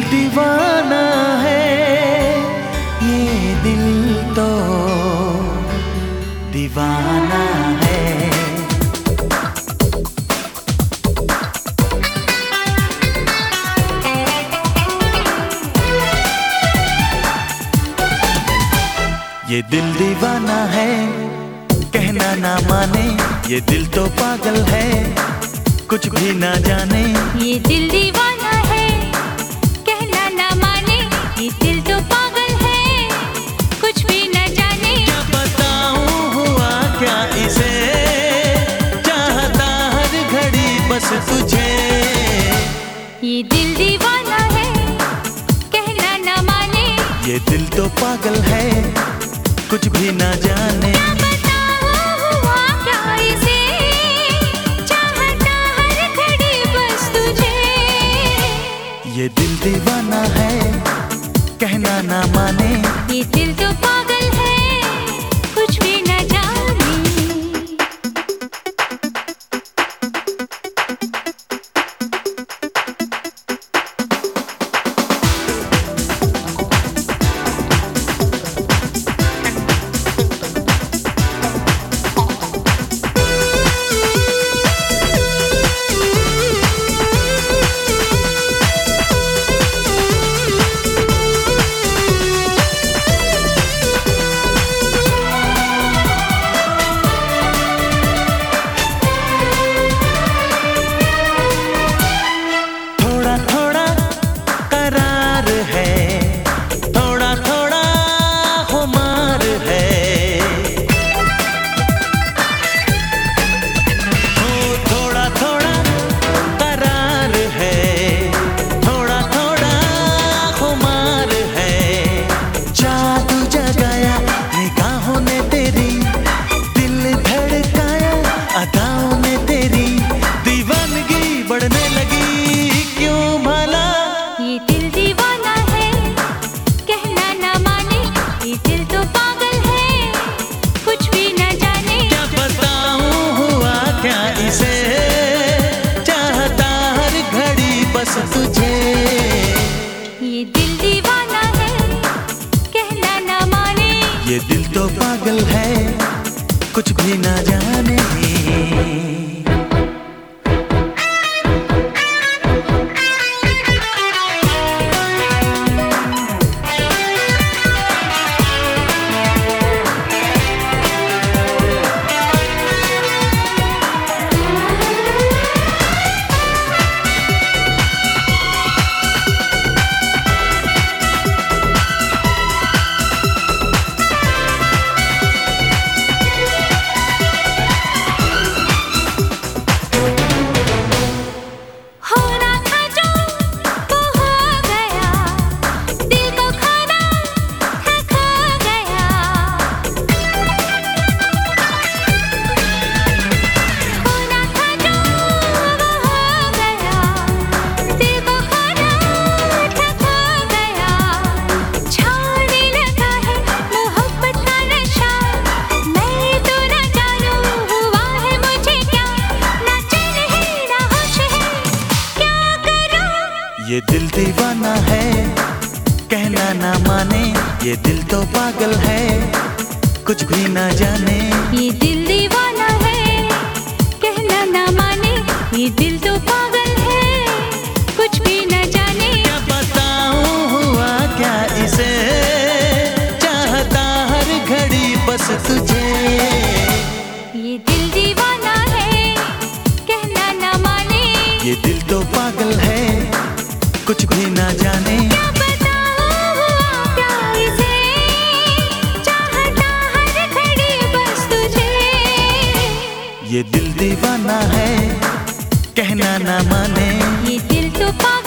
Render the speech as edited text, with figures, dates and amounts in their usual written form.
दीवाना है, ये दिल तो दीवाना है। ये दिल दीवाना है, कहना ना माने, ये दिल तो पागल है, कुछ भी ना जाने। ये दिल दीवाना है, कहना ना माने, ये दिल तो पागल है, कुछ भी ना जाने। क्या बताऊं हुआ क्या इसे, चाहता हर घड़ी बस तुझे। ये दिल दीवाना है, कहना ना माने, ये दिल तो पागल है, कुछ भी ना जाने। क्या बताऊं हुआ क्या इसे, चाहता हर घड़ी बस तुझे। ये दिल दीवाना है, कहना ना माने, ये दिल तो पागल है, कुछ भी ना जाने। तुझे ये दिल दीवाना है, कहना ना माने, ये दिल तो पागल है, कुछ भी ना जाने। ये दिल दीवाना है, कहना ना माने, ये दिल तो पागल है, कुछ भी ना जाने। ये दिल दीवाना है, कहना ना माने, ये दिल तो पागल है, कुछ भी ना जाने। क्या बताऊं हुआ क्या इसे, चाहता हर घड़ी बस तुझे। ये दिल दीवाना है, कहना ना माने, ये दिल तो पागल है, कुछ भी ना जाने। क्या बताऊं हुआ क्या इसे, चाहता हर घड़ी बस तुझे। ये दिल दीवाना है, कहना ना माने, ये दिल तो पागल